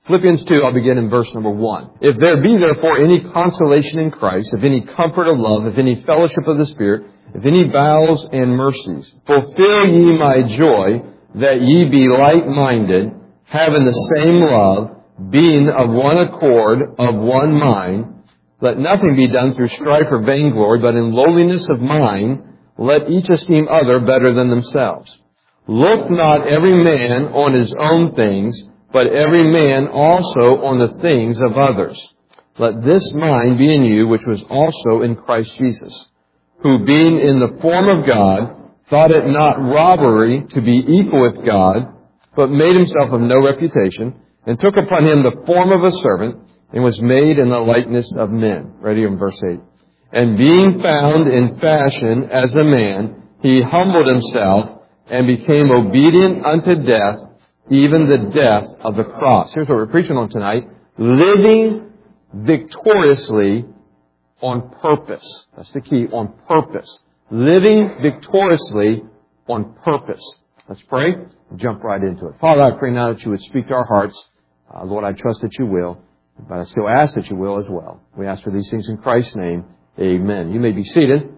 Philippians 2, I'll begin in verse number 1. If there be therefore any consolation in Christ, if any comfort of love, if any fellowship of the Spirit, if any vows and mercies, fulfill ye my joy, that ye be like-minded, having the same love, being of one accord, of one mind. Let nothing be done through strife or vainglory, but in lowliness of mind, let each esteem other better than themselves. Look not every man on his own things, but every man also on the things of others. Let this mind be in you, which was also in Christ Jesus, who being in the form of God, thought it not robbery to be equal with God, but made himself of no reputation, and took upon him the form of a servant, and was made in the likeness of men. Right here in verse 8. And being found in fashion as a man, he humbled himself, and became obedient unto death, even the death of the cross. Here's what we're preaching on tonight. Living victoriously on purpose. That's the key, on purpose. Living victoriously on purpose. Let's pray. Jump right into it. Father, I pray now that you would speak to our hearts. Lord, I trust that you will, but I still ask that you will as well. We ask for these things in Christ's name. Amen. You may be seated.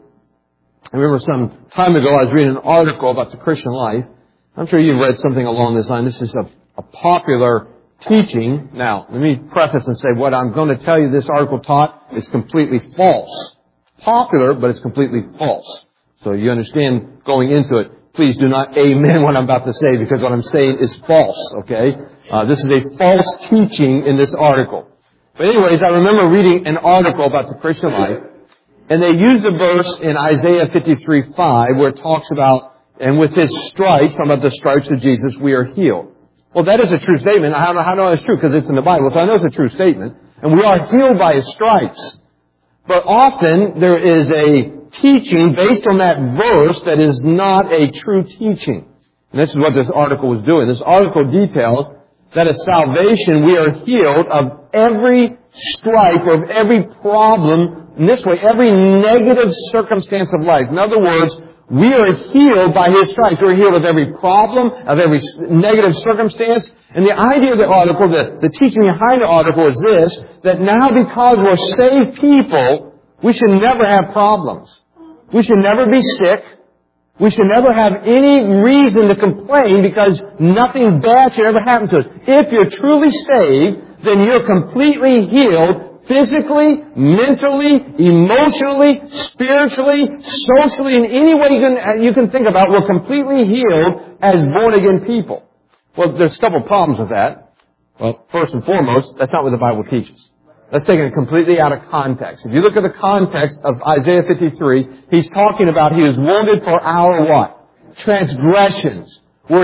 I remember some time ago I was reading an article about the Christian life. I'm sure you've read something along this line. This is a popular teaching. Now, let me preface and say what I'm going to tell you this article taught is completely false. Popular, but it's completely false. So you understand going into it, please do not amen what I'm about to say, because what I'm saying is false, okay? This is a false teaching in this article. But anyways, I remember reading an article about the Christian life, and they used a verse in Isaiah 53:5 where it talks about, and with his stripes, talking about the stripes of Jesus, we are healed. Well, that is a true statement. How do I know it's true? Because it's in the Bible. So I know it's a true statement. And we are healed by his stripes. But often there is a teaching based on that verse that is not a true teaching. And this is what this article was doing. This article details that at salvation we are healed of every stripe or of every problem, in this way, every negative circumstance of life. In other words, we are healed by his stripes. We're healed of every problem, of every negative circumstance. And the idea of the article, the teaching behind the article is this, that now because we're saved people, we should never have problems. We should never be sick. We should never have any reason to complain because nothing bad should ever happen to us. If you're truly saved, then you're completely healed physically, mentally, emotionally, spiritually, socially, in any way you can think about. We're completely healed as born-again people. Well, there's a couple problems with that. Well, first and foremost, that's not what the Bible teaches. Let's take it completely out of context. If you look at the context of Isaiah 53, he's talking about he was wounded for our what? Transgressions.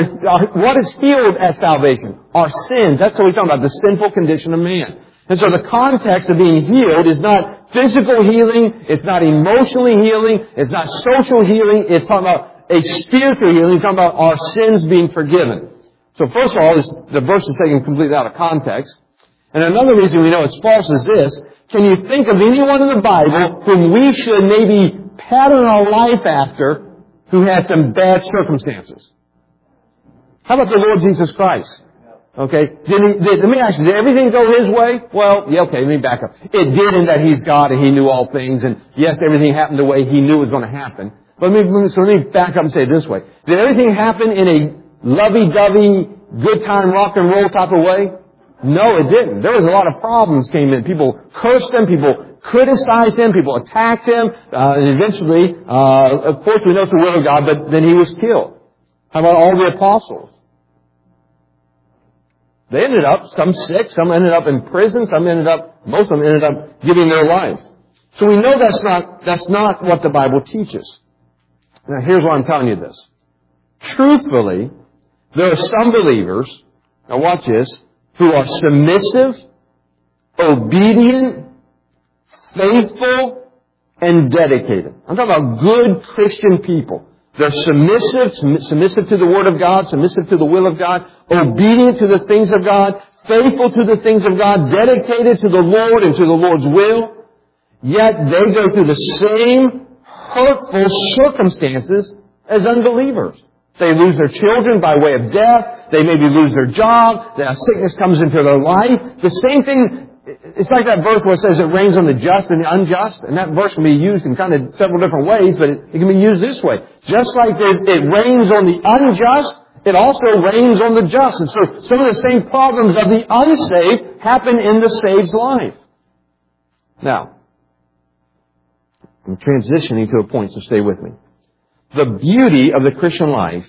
What is healed at salvation? Our sins. That's what he's talking about, the sinful condition of man. And so the context of being healed is not physical healing, it's not emotionally healing, it's not social healing, it's talking about a spiritual healing, it's talking about our sins being forgiven. So first of all, the verse is taken completely out of context. And another reason we know it's false is this. Can you think of anyone in the Bible whom we should maybe pattern our life after who had some bad circumstances? How about the Lord Jesus Christ? Okay, let me ask you, did everything go his way? Well, yeah, okay, let me back up. It did in that he's God and he knew all things, and yes, everything happened the way he knew it was going to happen. But let me back up and say it this way. Did everything happen in a lovey-dovey, good time, rock and roll type of way? No, it didn't. There was a lot of problems came in. People cursed him, people criticized him, people attacked him, and eventually, of course we know it's the will of God, but then he was killed. How about all the apostles? They ended up, some sick, some ended up in prison, most of them ended up giving their life. So we know that's not what the Bible teaches. Now here's why I'm telling you this. Truthfully, there are some believers, now watch this, who are submissive, obedient, faithful, and dedicated. I'm talking about good Christian people. They're submissive to the Word of God, submissive to the will of God, obedient to the things of God, faithful to the things of God, dedicated to the Lord and to the Lord's will. Yet they go through the same hurtful circumstances as unbelievers. They lose their children by way of death. They maybe lose their job. Sickness comes into their life. The same thing, it's like that verse where it says it rains on the just and the unjust. And that verse can be used in kind of several different ways, but it can be used this way. Just like it rains on the unjust, it also rains on the just. And so some of the same problems of the unsaved happen in the saved's life. Now, I'm transitioning to a point, so stay with me. The beauty of the Christian life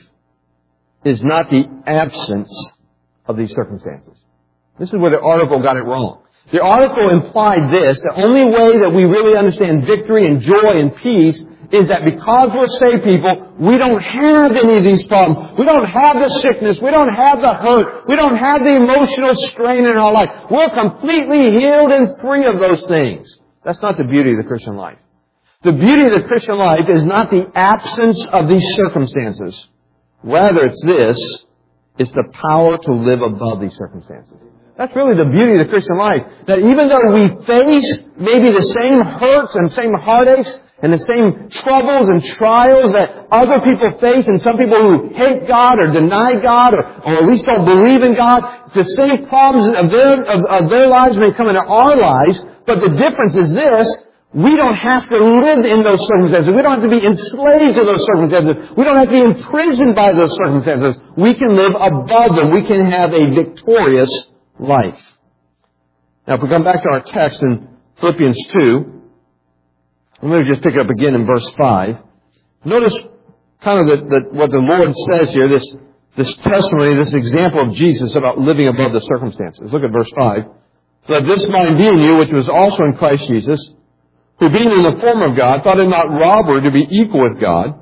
is not the absence of these circumstances. This is where the article got it wrong. The article implied this: the only way that we really understand victory and joy and peace is that because we're saved people, we don't have any of these problems. We don't have the sickness. We don't have the hurt. We don't have the emotional strain in our life. We're completely healed and free of those things. That's not the beauty of the Christian life. The beauty of the Christian life is not the absence of these circumstances. Rather, it's this. It's the power to live above these circumstances. That's really the beauty of the Christian life. That even though we face maybe the same hurts and same heartaches and the same troubles and trials that other people face, and some people who hate God or deny God or at least don't believe in God, the same problems of their lives may come into our lives, but the difference is this: we don't have to live in those circumstances. We don't have to be enslaved to those circumstances. We don't have to be imprisoned by those circumstances. We can live above them. We can have a victorious life. Now, if we come back to our text in Philippians 2, I'm going to just pick it up again in verse 5. Notice kind of what the Lord says here, this testimony, this example of Jesus about living above the circumstances. Look at verse 5. Let this mind be in you, which was also in Christ Jesus, who being in the form of God, thought it not robbery to be equal with God,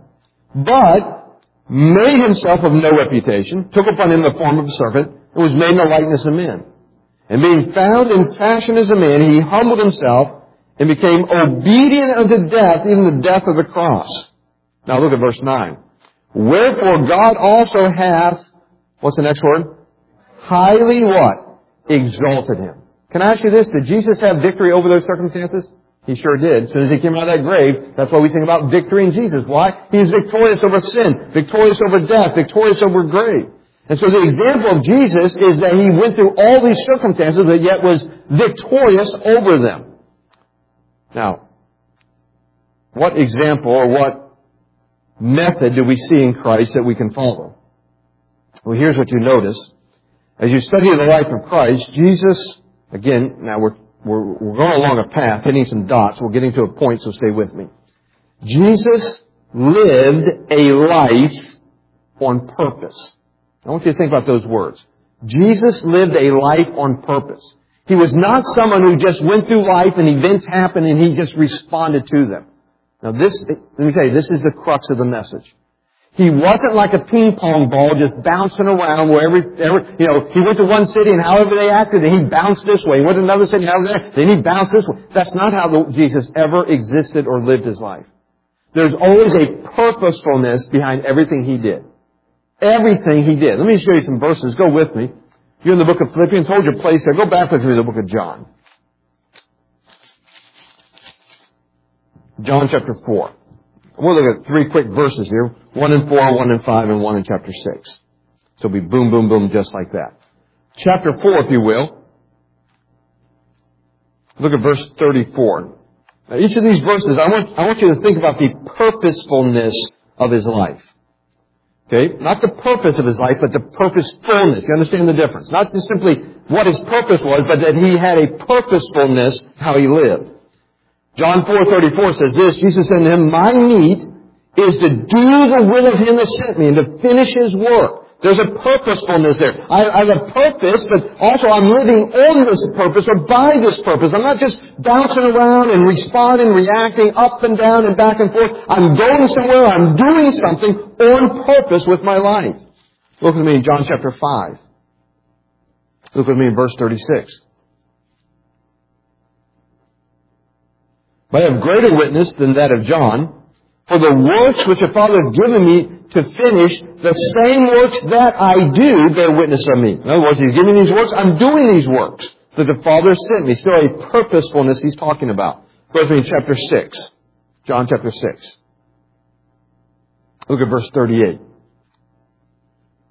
but made himself of no reputation, took upon him the form of a servant, and was made in the likeness of men. And being found in fashion as a man, he humbled himself and became obedient unto death, even the death of the cross. Now look at verse 9. Wherefore God also hath, what's the next word? Highly what? Exalted him. Can I ask you this? Did Jesus have victory over those circumstances? He sure did. As soon as he came out of that grave, that's why we think about victory in Jesus. Why? He was victorious over sin, victorious over death, victorious over grave. And so the example of Jesus is that he went through all these circumstances, but yet was victorious over them. Now, what example or what method do we see in Christ that we can follow? Well, here's what you notice. As you study the life of Christ, Jesus, again, now we're going along a path, hitting some dots. We're getting to a point, so stay with me. Jesus lived a life on purpose. I want you to think about those words. Jesus lived a life on purpose. He was not someone who just went through life and events happened and he just responded to them. Now let me tell you, this is the crux of the message. He wasn't like a ping pong ball just bouncing around wherever, he went to one city and however they acted, and he bounced this way. He went to another city and however they acted, then he bounced this way. That's not how Jesus ever existed or lived his life. There's always a purposefulness behind everything he did. Everything he did. Let me show you some verses. Go with me. You're in the book of Philippians. Hold your place there. Go back with me to the book of John. John chapter 4. We'll look at 3 quick verses here. 1 in 4, 1 in 5, and 1 in chapter 6. So it'll be boom, boom, boom, just like that. Chapter 4, if you will. Look at verse 34. Now, each of these verses, I want you to think about the purposefulness of his life. Okay? Not the purpose of his life, but the purposefulness. You understand the difference? Not just simply what his purpose was, but that he had a purposefulness how he lived. John 4:34 says this, Jesus said to him, my meat is to do the will of him that sent me and to finish his work. There's a purposefulness there. I have a purpose, but also I'm living on this purpose or by this purpose. I'm not just bouncing around and responding, reacting up and down and back and forth. I'm going somewhere. I'm doing something on purpose with my life. Look with me in John chapter 5. Look with me in verse 36. But I have greater witness than that of John, for the works which the Father hath given me to finish, the same works that I do bear witness of me. In other words, He's giving me these works, I'm doing these works that the Father sent me. Still a purposefulness He's talking about. Go with me in chapter 6. John chapter 6. Look at verse 38.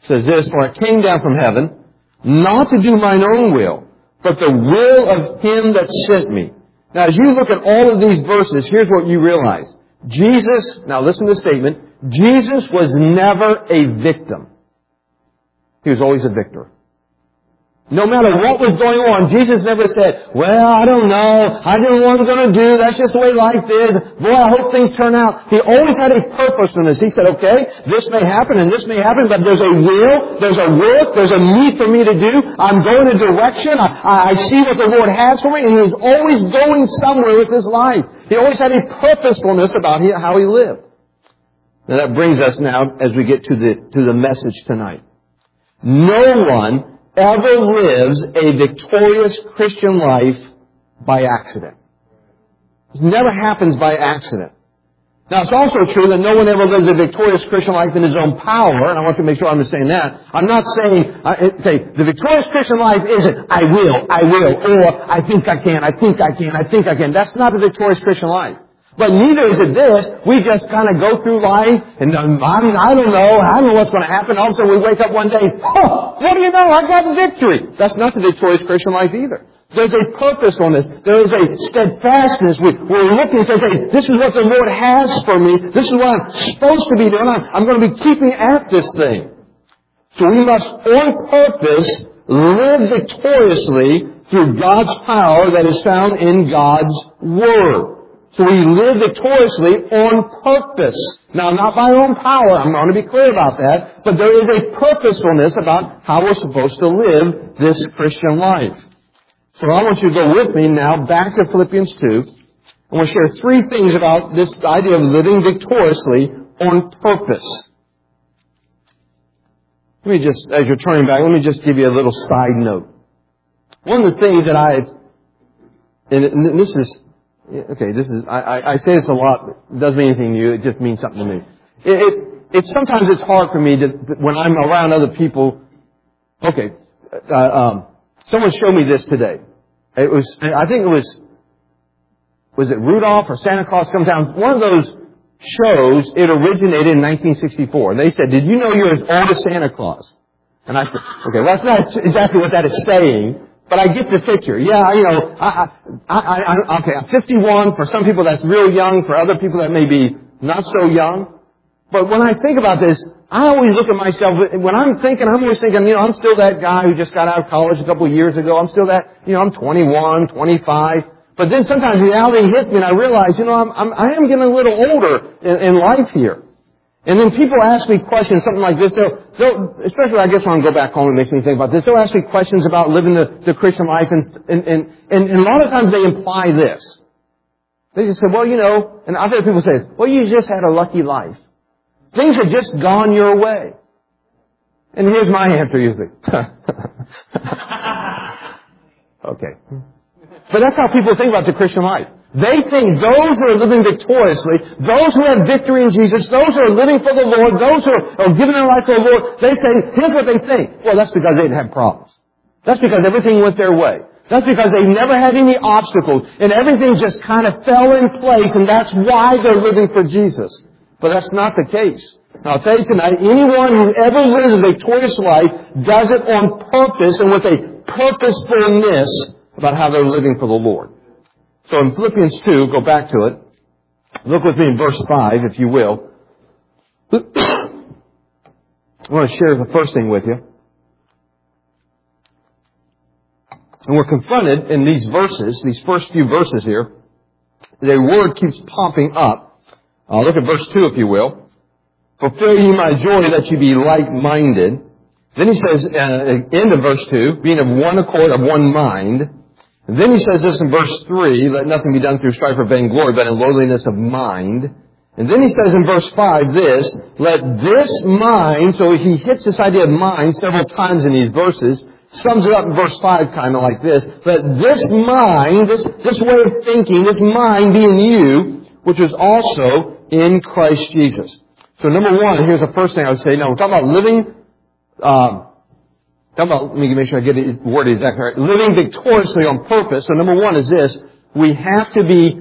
says this, "For I came down from heaven, not to do mine own will, but the will of Him that sent me." Now, as you look at all of these verses, here's what you realize. Jesus, now listen to the statement, Jesus was never a victim. He was always a victor. No matter what was going on, Jesus never said, "Well, I don't know. I don't know what I'm going to do. That's just the way life is. Boy, I hope things turn out." He always had a purpose in this. He said, "Okay, this may happen and this may happen, but there's a will, there's a work, there's a need for me to do. I'm going a direction. I see what the Lord has for me." And he was always going somewhere with his life. He always had a purposefulness about how he lived. Now that brings us now, as we get to the message tonight. No one ever lives a victorious Christian life by accident. It never happens by accident. Now, it's also true that no one ever lives a victorious Christian life in his own power, and I want to make sure I'm saying that. I'm not saying, okay, the victorious Christian life isn't, I will, or I think I can. That's not the victorious Christian life. But neither is it this. We just kind of go through life, and I don't know what's going to happen. All of a sudden we wake up one day, oh, what do you know? I got victory. That's not the victorious Christian life either. There's a purpose on this. There is a steadfastness. We're looking to say, this is what the Lord has for me. This is what I'm supposed to be doing. I'm going to be keeping at this thing. So we must, on purpose, live victoriously through God's power that is found in God's Word. So we live victoriously on purpose. Now, not by our own power. I'm going to be clear about that. But there is a purposefulness about how we're supposed to live this Christian life. So I want you to go with me now back to Philippians 2. I want to share three things about this idea of living victoriously on purpose. Let me just, as you're turning back, let me just give you a little side note. One of the things that and this is, okay, I say this a lot. It doesn't mean anything to you. It just means something to me. Sometimes it's hard for me when I'm around other people. Okay, someone showed me this today. I think it was it Rudolph or Santa Claus comes down? One of those shows, it originated in 1964. And they said, "Did you know you're as old as Santa Claus?" And I said, okay, well, that's not exactly what that is saying. But I get the picture. Yeah, okay, I'm 51. For some people that's real young. For other people that may be not so young. But when I think about this, I always look at myself, when I'm always thinking, I'm still that guy who just got out of college a couple of years ago. I'm still that, I'm 21, 25. But then sometimes reality hits me and I realize, I am getting a little older in life here. And then people ask me questions, something like this. They'll especially I guess when I go back home, it makes me think about this. They'll ask me questions about living the Christian life, and a lot of times they imply this. They just say, well, and I've heard people say, well, you just had a lucky life. Things have just gone your way. And here's my answer usually. Okay. But that's how people think about the Christian life. They think those who are living victoriously, those who have victory in Jesus, those who are living for the Lord, those who are giving their life to the Lord, they say, here's what they think. Well, that's because they didn't have problems. That's because everything went their way. That's because they never had any obstacles, and everything just kind of fell in place, and that's why they're living for Jesus. But that's not the case. Now, I'll tell you tonight, anyone who ever lives a victorious life does it on purpose and with a purposefulness about how they're living for the Lord. So in Philippians 2, go back to it. Look with me in verse 5, if you will. I want to share the first thing with you. And we're confronted in these verses, these first few verses here. The word keeps popping up. Look at verse 2, if you will. Fulfill ye my joy that ye be like-minded. Then he says, end of verse 2, being of one accord, of one mind. And then he says this in verse 3, let nothing be done through strife or vainglory, but in lowliness of mind. And then he says in verse 5 this, let this mind, so he hits this idea of mind several times in these verses, sums it up in verse 5 kind of like this, let this mind, this way of thinking, this mind be in you, which is also in Christ Jesus. So number one, here's the first thing I would say, we're talking about living, let me make sure I get the word exactly right. Living victoriously on purpose. So number one is this. We have to be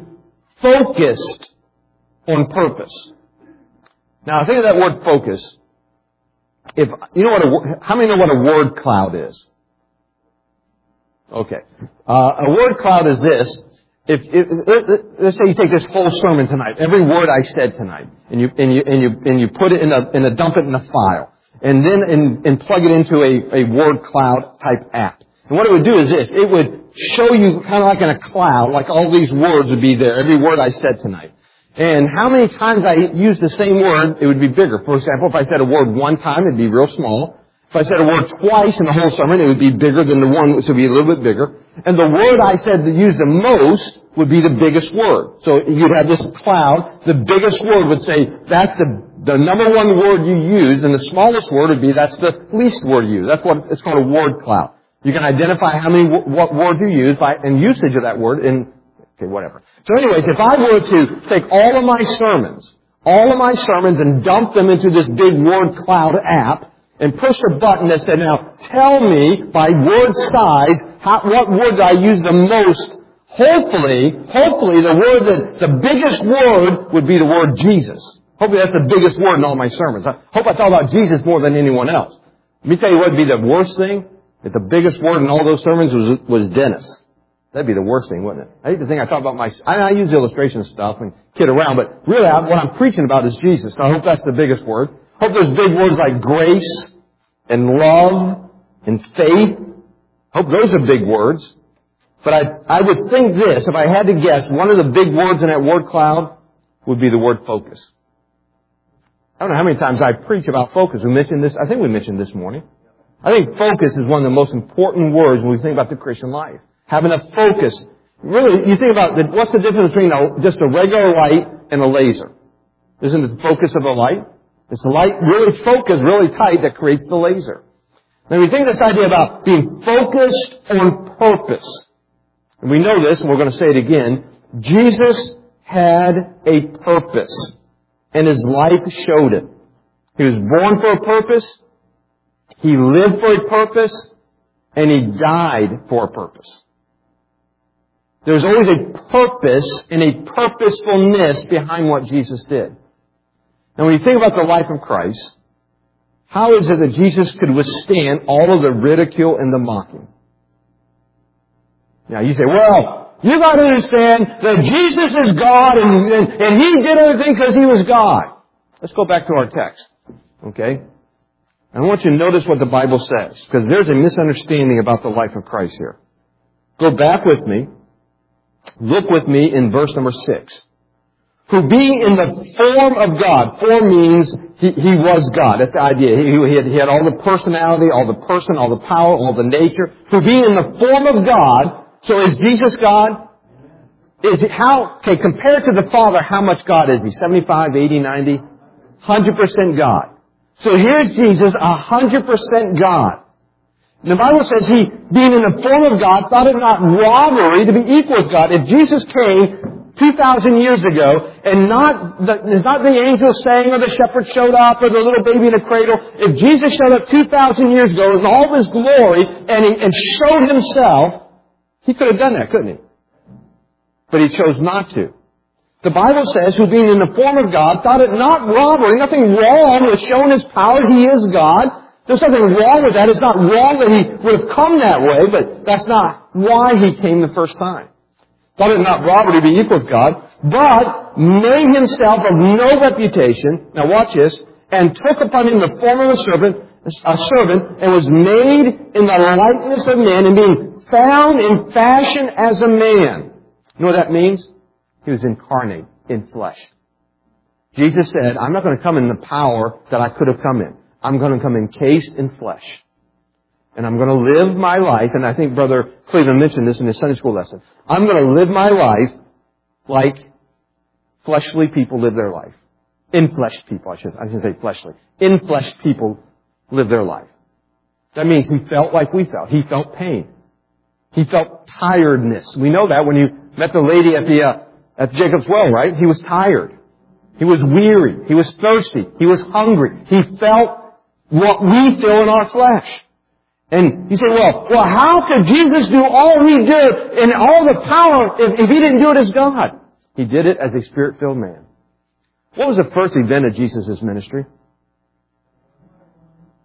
focused on purpose. Now, I think of that word focus. how many know what a word cloud is? Okay. A word cloud is this. Let's say you take this whole sermon tonight, every word I said tonight, and you put it dump it in a file, and then plug it into a word cloud type app. And what it would do is this. It would show you kind of like in a cloud, like all these words would be there, every word I said tonight. And how many times I use the same word, it would be bigger. For example, if I said a word one time, it'd be real small. If I said a word twice in the whole sermon, it would be bigger than the one, which would be a little bit bigger. And the word I said that used the most would be the biggest word. So you'd have this cloud. The biggest word would say, that's the number one word you used, and the smallest word would be, that's the least word you used. That's what it's called, a word cloud. You can identify what word you use and usage of that word okay, whatever. So anyways, if I were to take all of my sermons and dump them into this big word cloud app, and push a button that said, now tell me by word size what word I use the most. Hopefully the biggest word would be the word Jesus. Hopefully that's the biggest word in all my sermons. I hope I talk about Jesus more than anyone else. Let me tell you what would be the worst thing. If the biggest word in all those sermons was Dennis. That'd be the worst thing, wouldn't it? I hate to think I talk about I use illustration stuff and kid around, but really what I'm preaching about is Jesus. So I hope that's the biggest word. I hope there's big words like grace and love and faith. I hope those are big words. But I would think this, if I had to guess, one of the big words in that word cloud would be the word focus. I don't know how many times I preach about focus. We mentioned this, I think we mentioned this morning. I think focus is one of the most important words when we think about the Christian life. Having a focus. Really, you think about what's the difference between just a regular light and a laser? Isn't it the focus of a light? It's the light really focused, really tight that creates the laser. Now we think this idea about being focused on purpose. And we know this, and we're going to say it again. Jesus had a purpose, and His life showed it. He was born for a purpose, He lived for a purpose, and He died for a purpose. There's always a purpose and a purposefulness behind what Jesus did. Now when you think about the life of Christ, how is it that Jesus could withstand all of the ridicule and the mocking? Now you say, well, you got to understand that Jesus is God and He did everything because He was God. Let's go back to our text. Okay? I want you to notice what the Bible says, because there's a misunderstanding about the life of Christ here. Go back with me. Look with me in verse number 6. Who being in the form of God. Form means He was God. That's the idea. He had all the personality, all the person, all the power, all the nature. Who being in the form of God. So is Jesus God? Compared to the Father, how much God is He? 75, 80, 90? 100% God. So here's Jesus, 100% God. The Bible says He, being in the form of God, thought it not robbery to be equal with God. If Jesus came 2,000 years ago, and it's not the angels sang, or the shepherd showed up, or the little baby in a cradle. If Jesus showed up 2,000 years ago in all of His glory, and showed Himself, He could have done that, couldn't He? But He chose not to. The Bible says, who being in the form of God, thought it not robbery, nothing wrong with showing His power. He is God. There's nothing wrong with that. It's not wrong that He would have come that way, but that's not why He came the first time. Thought it not robbery to be equal with God, but made Himself of no reputation. Now watch this. And took upon Him the form of a servant, and was made in the likeness of man, and being found in fashion as a man. You know what that means? He was incarnate in flesh. Jesus said, I'm not going to come in the power that I could have come in. I'm going to come encased in flesh. And I'm going to live my life, and I think Brother Cleveland mentioned this in his Sunday school lesson. I'm going to live my life like fleshly people live their life. In-flesh people, I shouldn't say fleshly. In-flesh people live their life. That means He felt like we felt. He felt pain. He felt tiredness. We know that when you met the lady at Jacob's well, right? He was tired. He was weary. He was thirsty. He was hungry. He felt what we feel in our flesh. And you say, well, how could Jesus do all He did and all the power if He didn't do it as God? He did it as a Spirit-filled man. What was the first event of Jesus' ministry?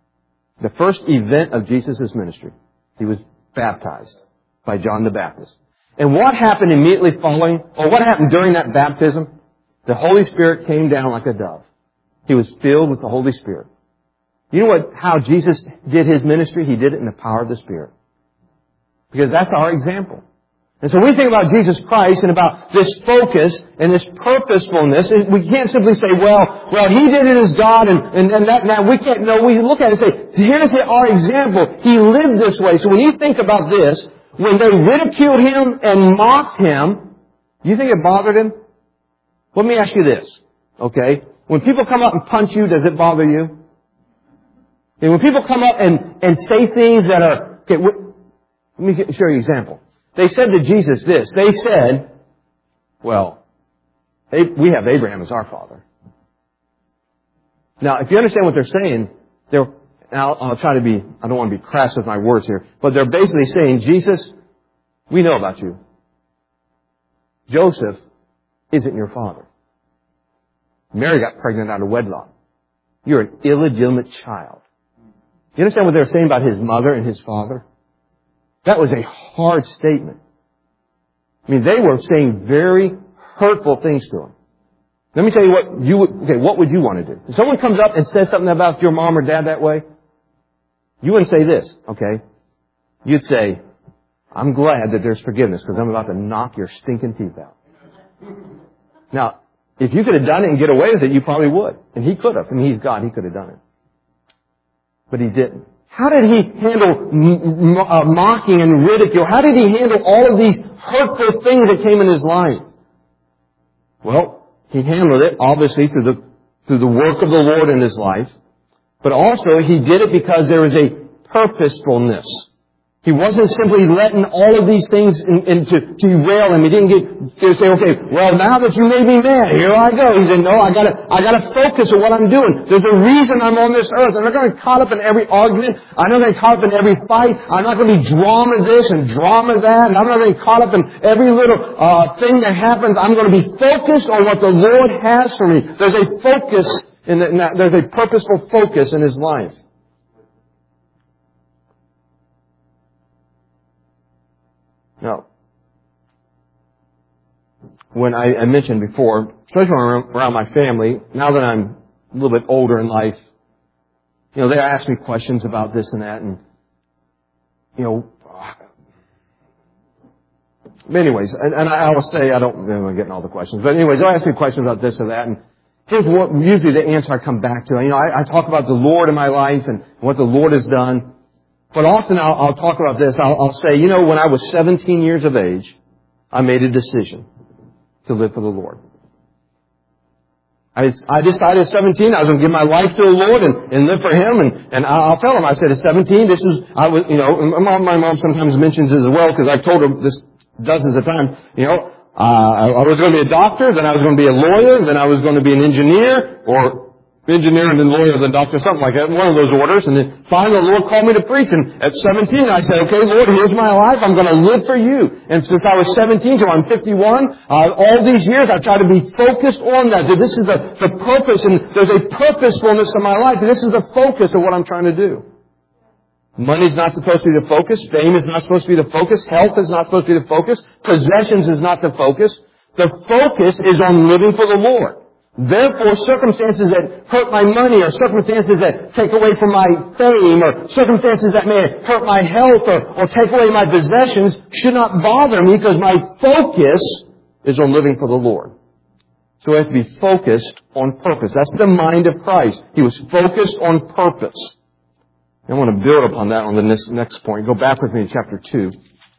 The first event of Jesus' ministry. He was baptized by John the Baptist. And what happened immediately following, or what happened during that baptism? The Holy Spirit came down like a dove. He was filled with the Holy Spirit. You know how Jesus did His ministry? He did it in the power of the Spirit. Because that's our example. And so when we think about Jesus Christ and about this focus and this purposefulness, we can't simply say, well, He did it as God and that now we can't know. We look at it and say, here's our example. He lived this way. So when you think about this, when they ridiculed Him and mocked Him, you think it bothered Him? Let me ask you this, okay? When people come up and punch you, does it bother you? And when people come up and say things that are, okay, let me show you an example. They said to Jesus this. They said, well, we have Abraham as our father. Now, if you understand what they're saying, I'll try to be, I don't want to be crass with my words here, but they're basically saying, Jesus, we know about you. Joseph isn't your father. Mary got pregnant out of wedlock. You're an illegitimate child. You understand what they're saying about his mother and his father? That was a hard statement. I mean, they were saying very hurtful things to him. Let me tell you what would you want to do? If someone comes up and says something about your mom or dad that way, you wouldn't say this, okay? You'd say, I'm glad that there's forgiveness because I'm about to knock your stinking teeth out. Now, if you could have done it and get away with it, you probably would. And he could have. I mean, he's God. He could have done it. But he didn't. How did he handle mocking and ridicule? How did he handle all of these hurtful things that came in his life? Well, he handled it, obviously, through the work of the Lord in his life. But also, he did it because there was a purposefulness. He wasn't simply letting all of these things to derail him. He didn't get to say, okay, well, now that you made me mad, here I go. He said, no, I gotta focus on what I'm doing. There's a reason I'm on this earth. I'm not going to get caught up in every argument. I'm not going to get caught up in every fight. I'm not going to be drama this and drama that. And I'm not going to get caught up in every little thing that happens. I'm going to be focused on what the Lord has for me. There's a focus there's a purposeful focus in his life. Now, when I mentioned before, especially around my family, now that I'm a little bit older in life, they ask me questions about this and that, and, anyways, and I will say, I don't know, I'm getting all the questions, but anyways, they'll ask me questions about this or that, and here's what usually the answer I come back to. I talk about the Lord in my life and what the Lord has done. But often I'll talk about this. I'll say, when I was 17 years of age, I made a decision to live for the Lord. I decided at 17 I was going to give my life to the Lord and live for Him. And I'll tell them, I said at 17, my mom sometimes mentions this as well because I've told her this dozens of times. I was going to be a doctor, then I was going to be a lawyer, then I was going to be an engineer, or engineer and then lawyer, then doctor, something like that, one of those orders. And then finally the Lord called me to preach. And at 17 I said, okay, Lord, here's my life. I'm going to live for you. And since I was 17 till I'm 51, all these years I've tried to be focused on that. That this is the purpose, and there's a purposefulness to my life. And this is the focus of what I'm trying to do. Money's not supposed to be the focus. Fame is not supposed to be the focus. Health is not supposed to be the focus. Possessions is not the focus. The focus is on living for the Lord. Therefore, circumstances that hurt my money, or circumstances that take away from my fame, or circumstances that may hurt my health or take away my possessions should not bother me because my focus is on living for the Lord. So we have to be focused on purpose. That's the mind of Christ. He was focused on purpose. I want to build upon that on the next point. Go back with me to chapter 2.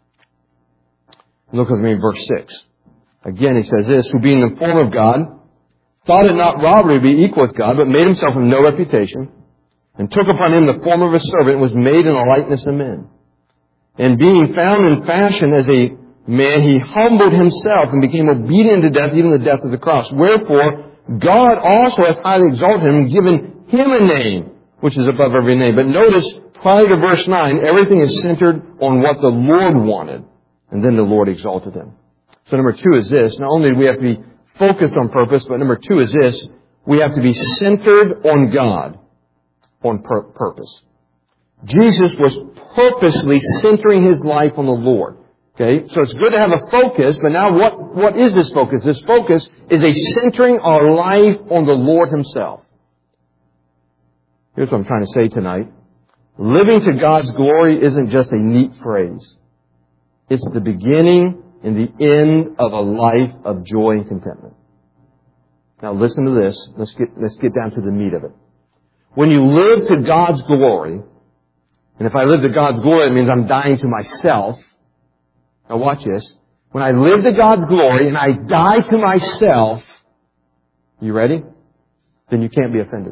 Look with me in verse 6. Again, he says this, who being in the form of God, thought it not robbery to be equal with God, but made himself of no reputation, and took upon him the form of a servant, and was made in the likeness of men. And being found in fashion as a man, he humbled himself and became obedient to death, even the death of the cross. Wherefore, God also hath highly exalted him and given him a name, which is above every name. But notice, prior to verse 9, everything is centered on what the Lord wanted. And then the Lord exalted him. So number 2 is this. Not only do we have to be focused on purpose, but number 2 is this. We have to be centered on God, on purpose. Jesus was purposely centering His life on the Lord. Okay, so it's good to have a focus, but now what is this focus? This focus is a centering our life on the Lord Himself. Here's what I'm trying to say tonight. Living to God's glory isn't just a neat phrase. It's the beginning and the end of a life of joy and contentment. Now listen to this. Let's get down to the meat of it. When you live to God's glory, and if I live to God's glory, it means I'm dying to myself. Now watch this. When I live to God's glory and I die to myself, you ready? Then you can't be offended.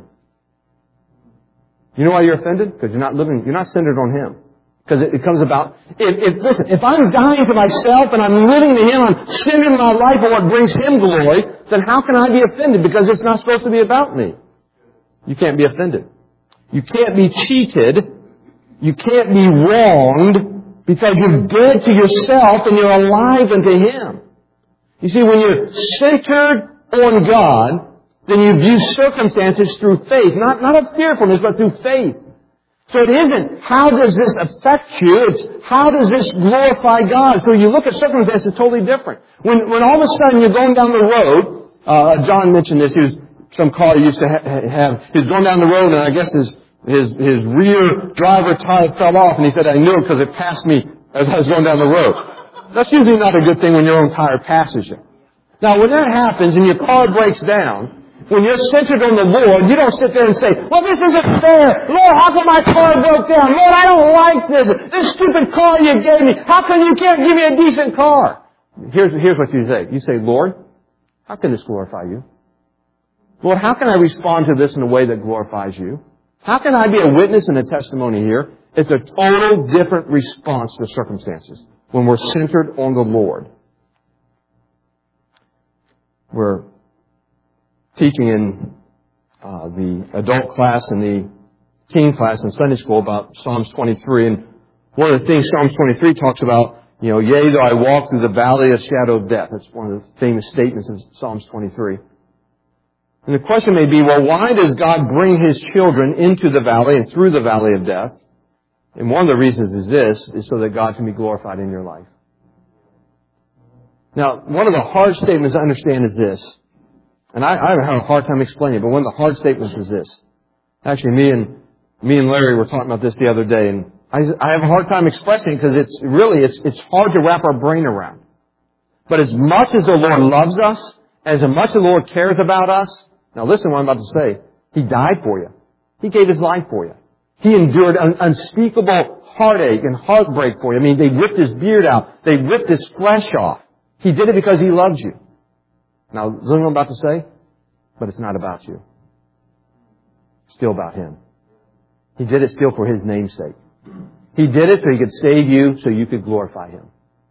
You know why you're offended? Because you're not centered on Him. Because it comes about, if I'm dying to myself and I'm living to Him, I'm centering my life on what brings Him glory, then how can I be offended? Because it's not supposed to be about me. You can't be offended. You can't be cheated. You can't be wronged because you're dead to yourself and you're alive unto Him. You see, when you're centered on God, then you view circumstances through faith. Not of fearfulness, but through faith. So it isn't, how does this affect you? It's, how does this glorify God? So you look at circumstances totally different. When all of a sudden you're going down the road, John mentioned this, some car he used to have, he was going down the road and I guess his rear driver tire fell off and he said, I knew it because it passed me as I was going down the road. That's usually not a good thing when your own tire passes you. Now when that happens and your car breaks down, when you're centered on the Lord, you don't sit there and say, well, this isn't fair. Lord, how come my car broke down? Lord, I don't like this stupid car you gave me. How come you can't give me a decent car? Here's what you say. You say, Lord, how can this glorify you? Lord, how can I respond to this in a way that glorifies you? How can I be a witness and a testimony here? It's a total different response to circumstances when we're centered on the Lord. We're teaching in the adult class and the teen class in Sunday school about Psalms 23. And one of the things Psalms 23 talks about, yea, though I walk through the valley of shadow of death. That's one of the famous statements in Psalms 23. And the question may be, well, why does God bring His children into the valley and through the valley of death? And one of the reasons is so that God can be glorified in your life. Now, one of the hard statements to understand is this. And I have a hard time explaining it, but one of the hard statements is this. Actually, me and Larry were talking about this the other day, and I have a hard time expressing it because it's hard to wrap our brain around. But as much as the Lord loves us, as much as the Lord cares about us, now listen to what I'm about to say. He died for you. He gave His life for you. He endured unspeakable heartache and heartbreak for you. I mean, they ripped His beard out. They ripped His flesh off. He did it because He loves you. Now, listen to what I'm about to say, but it's not about you. It's still about Him. He did it still for His name's sake. He did it so He could save you, so you could glorify Him.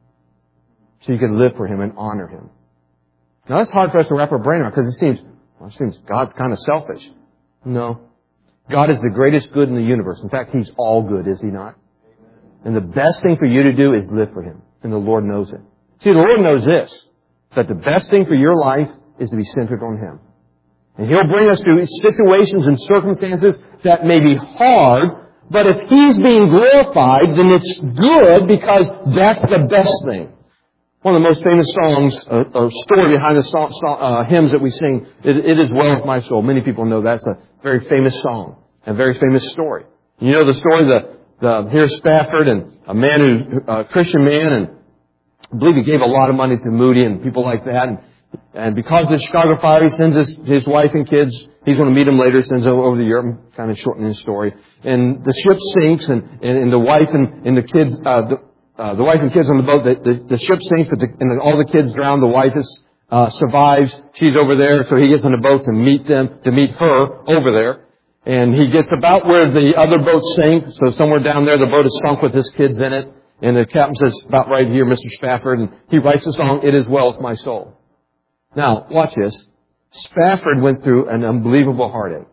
So you could live for Him and honor Him. Now, that's hard for us to wrap our brain around because it seems God's kind of selfish. No. God is the greatest good in the universe. In fact, He's all good, is He not? And the best thing for you to do is live for Him. And the Lord knows it. See, the Lord knows this, that the best thing for your life is to be centered on Him. And He'll bring us through situations and circumstances that may be hard, but if He's being glorified, then it's good because that's the best thing. One of the most famous songs, or story behind the hymns that we sing, It Is Well With My Soul. Many people know that's a very famous song, a very famous story. You know the story, here's Spafford, and a Christian man, and I believe he gave a lot of money to Moody and people like that. And because of the Chicago fire, he sends his wife and kids. He's going to meet them later. Sends them over to Europe. I'm kind of shortening the story. And the ship sinks, and the wife and the kids, the wife and kids on the boat. The ship sinks, and all the kids drown. The wife survives. She's over there, so he gets on the boat to meet her over there. And he gets about where the other boat sank. So somewhere down there, the boat is sunk with his kids in it. And the captain says, about right here, Mr. Spafford, and he writes the song, It Is Well With My Soul. Now, watch this. Spafford went through an unbelievable heartache.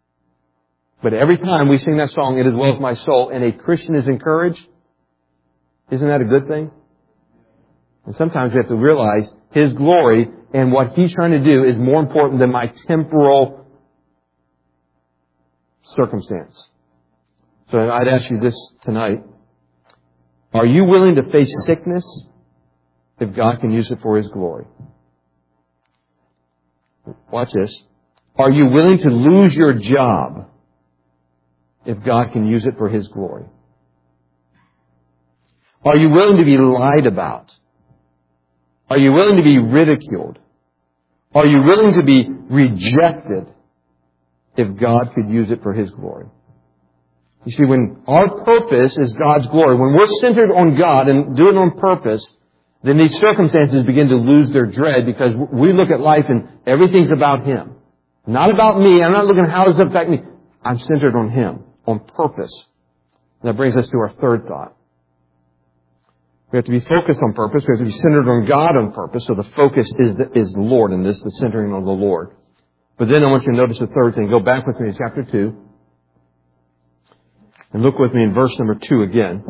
But every time we sing that song, It Is Well With My Soul, and a Christian is encouraged, isn't that a good thing? And sometimes we have to realize His glory and what He's trying to do is more important than my temporal circumstance. So I'd ask you this tonight. Are you willing to face sickness if God can use it for His glory? Watch this. Are you willing to lose your job if God can use it for His glory? Are you willing to be lied about? Are you willing to be ridiculed? Are you willing to be rejected if God could use it for His glory? You see, when our purpose is God's glory, when we're centered on God and do it on purpose, then these circumstances begin to lose their dread because we look at life and everything's about Him. Not about me. I'm not looking at how does it affect me. I'm centered on Him, on purpose. And that brings us to our third thought. We have to be focused on purpose. We have to be centered on God on purpose. So the focus is the Lord in this, the centering on the Lord. But then I want you to notice the third thing. Go back with me to chapter 2. And look with me in verse number 2 again.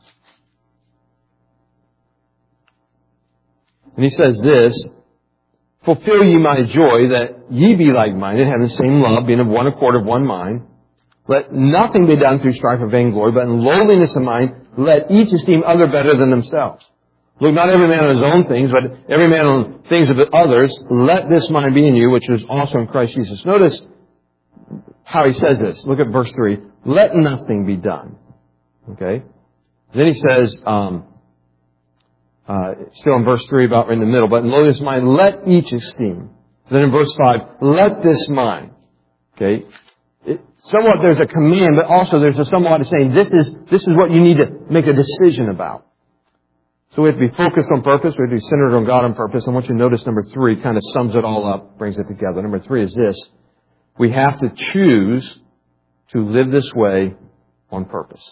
And he says this, fulfill ye my joy, that ye be like-minded, having the same love, being of one accord, of one mind. Let nothing be done through strife or vainglory, but in lowliness of mind, let each esteem other better than themselves. Look not every man on his own things, but every man on things of others. Let this mind be in you, which is also in Christ Jesus. Notice how he says this. Look at verse 3. Let nothing be done. Okay? Then he says, still in verse 3, about right in the middle, but in lowliness of mind, let each esteem. Then in verse 5, let this mind. Okay? Somewhat there's a command, but also there's a somewhat saying, this is what you need to make a decision about. So we have to be focused on purpose. We have to be centered on God on purpose. I want you to notice number 3 kind of sums it all up, brings it together. Number 3 is this. We have to choose to live this way on purpose.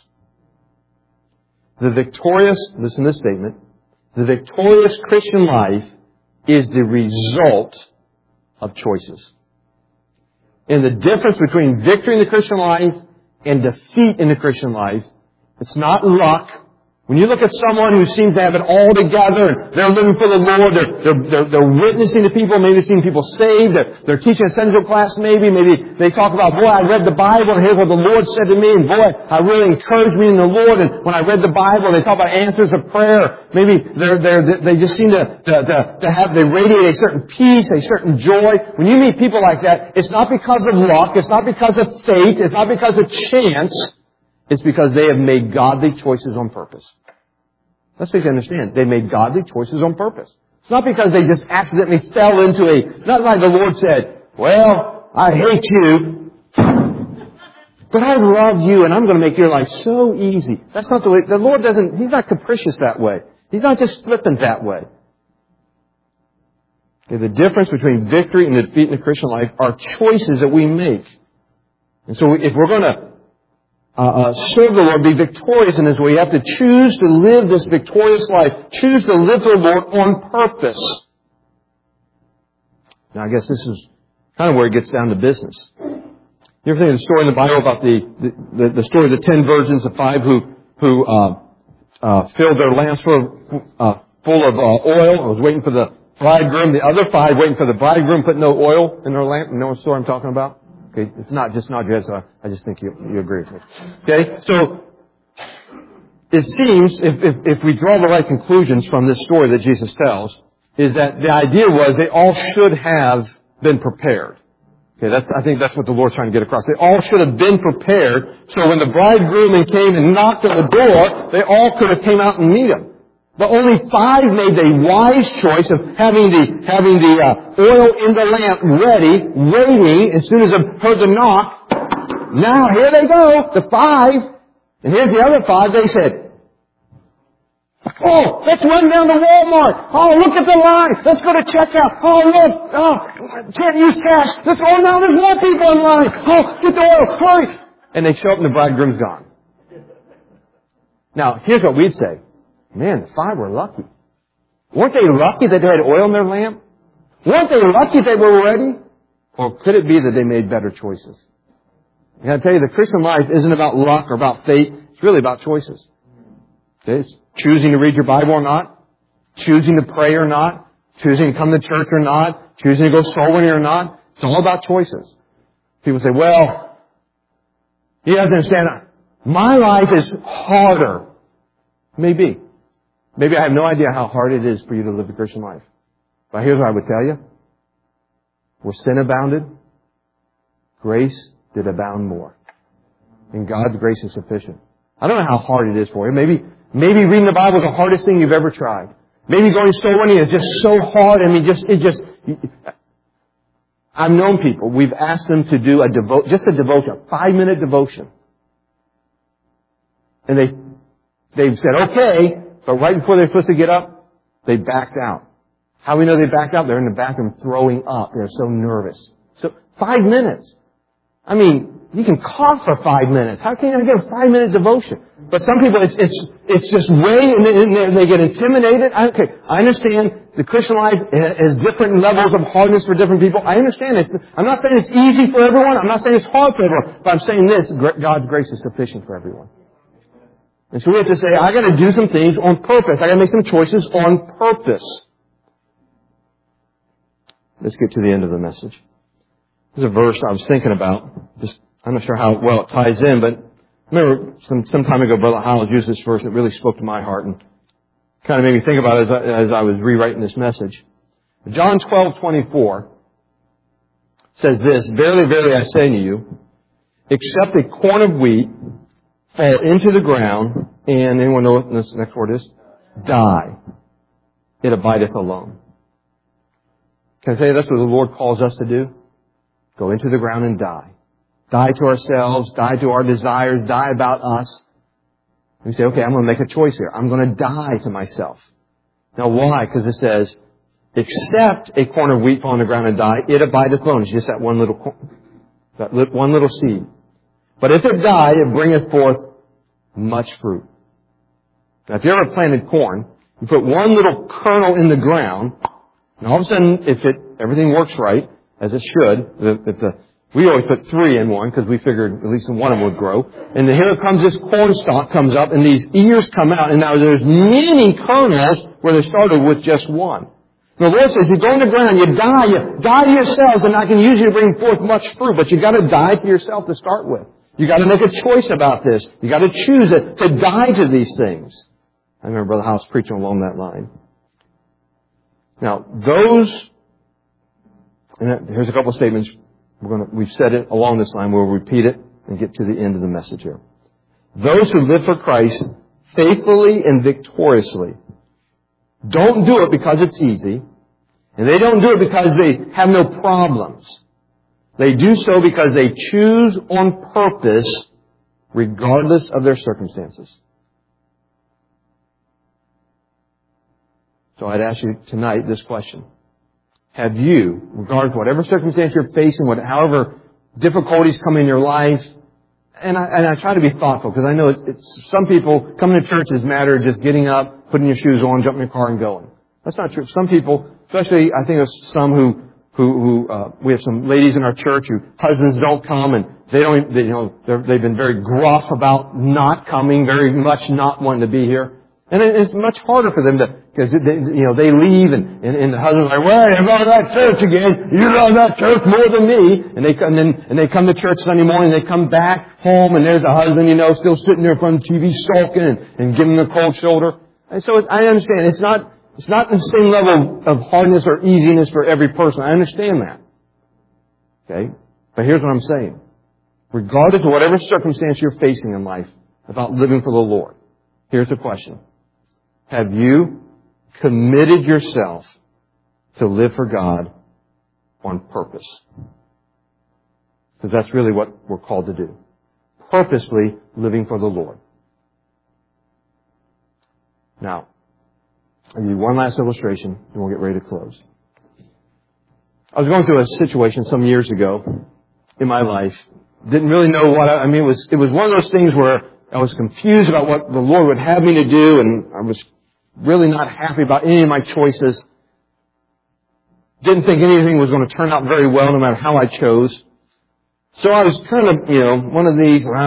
Listen to this statement, the victorious Christian life is the result of choices. And the difference between victory in the Christian life and defeat in the Christian life, it's not luck. When you look at someone who seems to have it all together and they're living for the Lord, they're witnessing to people, maybe seeing people saved, they're teaching a Sunday school class maybe they talk about, boy, I read the Bible and here's what the Lord said to me, and boy, I really encouraged me in the Lord, and when I read the Bible, they talk about answers of prayer. Maybe they just seem they radiate a certain peace, a certain joy. When you meet people like that, it's not because of luck, it's not because of fate, it's not because of chance, it's because they have made godly choices on purpose. That's what you understand. They made godly choices on purpose. It's not because they just accidentally fell into not like the Lord said, well, I hate you, but I love you and I'm going to make your life so easy. That's not the way. The Lord He's not capricious that way. He's not just flippant that way. Okay, the difference between victory and defeat in the Christian life are choices that we make. And so if we're going to serve the Lord, be victorious in His way, you have to choose to live this victorious life. Choose to live for the Lord on purpose. Now, I guess this is kind of where it gets down to business. You ever think of the story in the Bible about the story of the 10 virgins, the 5 who filled their lamps full of oil and was waiting for the bridegroom. The other 5 waiting for the bridegroom, put no oil in their lamp. You know what story I'm talking about? Okay, if not, just nod your head, so I just think you agree with me. Okay, so it seems, if we draw the right conclusions from this story that Jesus tells, is that the idea was they all should have been prepared. Okay, I think that's what the Lord's trying to get across. They all should have been prepared, so when the bridegroom came and knocked on the door, they all could have came out and meet him. But only 5 made the wise choice of having the oil in the lamp ready, waiting. As soon as they heard the knock, now here they go, the 5. And here's the other 5. They said, oh, let's run down to Walmart. Oh, look at the line. Let's go to checkout. Oh, look. Oh, can't use cash. Let's go now. There's more people in line. Oh, get the oil. Hurry. And they show up and the bridegroom's gone. Now, here's what we'd say. Man, the 5 were lucky. Weren't they lucky that they had oil in their lamp? Weren't they lucky they were ready? Or could it be that they made better choices? I gotta tell you, the Christian life isn't about luck or about fate. It's really about choices. Okay? It's choosing to read your Bible or not. Choosing to pray or not. Choosing to come to church or not. Choosing to go soul winning or not. It's all about choices. People say, well, you have to understand, My life is harder. Maybe. Maybe I have no idea how hard it is for you to live the Christian life. But here's what I would tell you. Where sin abounded, grace did abound more. And God's grace is sufficient. I don't know how hard it is for you. Maybe reading the Bible is the hardest thing you've ever tried. Maybe going soul winning is just so hard. I mean, I've known people, we've asked them to do a devotion, a 5-minute devotion. And they've said, okay, but right before they're supposed to get up, they backed out. How do we know they backed out? They're in the bathroom throwing up. They're so nervous. So 5 minutes. I mean, you can cough for 5 minutes. How can you get a 5-minute devotion? But some people, it's just way, and they get intimidated. Okay, I understand the Christian life has different levels of hardness for different people. I understand this. I'm not saying it's easy for everyone. I'm not saying it's hard for everyone. But I'm saying this, God's grace is sufficient for everyone. And so we have to say, I got to do some things on purpose. I got to make some choices on purpose. Let's get to the end of the message. There's a verse I was thinking about. I'm not sure how well it ties in, but I remember some time ago, Brother Howell used this verse that really spoke to my heart and kind of made me think about it as I was rewriting this message. John 12:24 says this, Verily, verily, I say to you, except a corn of wheat fall into the ground, and anyone know what this next word is? Die. It abideth alone. Can I tell you that's what the Lord calls us to do? Go into the ground and die. Die to ourselves, die to our desires, die about us. And you say, okay, I'm going to make a choice here. I'm going to die to myself. Now why? Because it says, except a corn of wheat fall on the ground and die, it abideth alone. It's just that one little seed. But if it die, it bringeth forth much fruit. Now if you ever planted corn, you put one little kernel in the ground, and all of a sudden, if everything works right, as it should, we always put 3 in one because we figured at least one of them would grow. And then here comes this corn stalk comes up and these ears come out. And now there's many kernels where they started with just one. And the Lord says, you go in the ground, you die to yourselves and I can use you to bring forth much fruit. But you got to die to yourself to start with. You got to make a choice about this. You got to choose it to die to these things. I remember Brother House preaching along that line. Now, and here's a couple of statements. We've said it along this line. We'll repeat it and get to the end of the message here. Those who live for Christ faithfully and victoriously don't do it because it's easy, and they don't do it because they have no problems. They do so because they choose on purpose regardless of their circumstances. So I'd ask you tonight this question. Have you, regardless of whatever circumstance you're facing, however difficulties come in your life, and I try to be thoughtful because I know some people coming to church is a matter of just getting up, putting your shoes on, jumping in your car and going. That's not true. Some people, especially I think there's some who we have some ladies in our church who husbands don't come and they've been very gruff about not coming, very much not wanting to be here. And it's much harder for them because they leave and the husband's like, well, you're going to that church again. You love that church more than me. And they come to church Sunday morning, they come back home and there's the husband, still sitting there in front of the TV sulking and giving them a cold shoulder. And so I understand it's not the same level of hardness or easiness for every person. I understand that. Okay? But here's what I'm saying. Regardless of whatever circumstance you're facing in life about living for the Lord, here's the question. Have you committed yourself to live for God on purpose? Because that's really what we're called to do. Purposely living for the Lord. Now, I'll give you one last illustration and we'll get ready to close. I was going through a situation some years ago in my life. Didn't really know it was one of those things where I was confused about what the Lord would have me to do, and I was really not happy about any of my choices. Didn't think anything was going to turn out very well no matter how I chose. So I was kind of, one of these, it's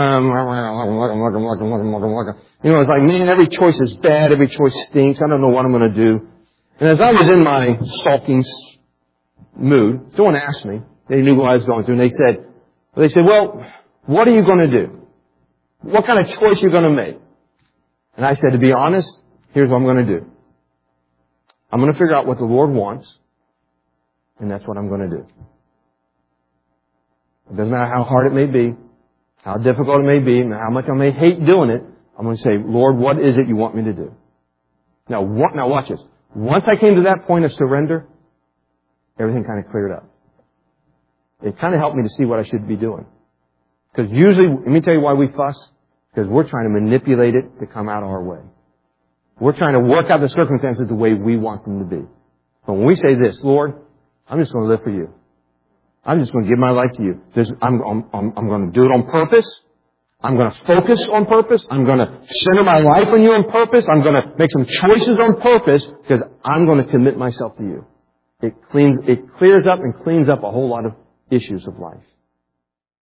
like, man, every choice is bad, every choice stinks, I don't know what I'm going to do. And as I was in my sulking mood, someone asked me, they knew what I was going through, and they said, well, what are you going to do? What kind of choice you're going to make? And I said, to be honest, here's what I'm going to do. I'm going to figure out what the Lord wants, and that's what I'm going to do. It doesn't matter how hard it may be, how difficult it may be, and how much I may hate doing it. I'm going to say, Lord, what is it you want me to do? Now watch this. Once I came to that point of surrender, everything kind of cleared up. It kind of helped me to see what I should be doing. Because usually, let me tell you why we fuss. Because we're trying to manipulate it to come out our way. We're trying to work out the circumstances the way we want them to be. But when we say this, Lord, I'm just going to live for you. I'm just going to give my life to you. I'm going to do it on purpose. I'm going to focus on purpose. I'm going to center my life on you on purpose. I'm going to make some choices on purpose because I'm going to commit myself to you. It clears up and cleans up a whole lot of issues of life.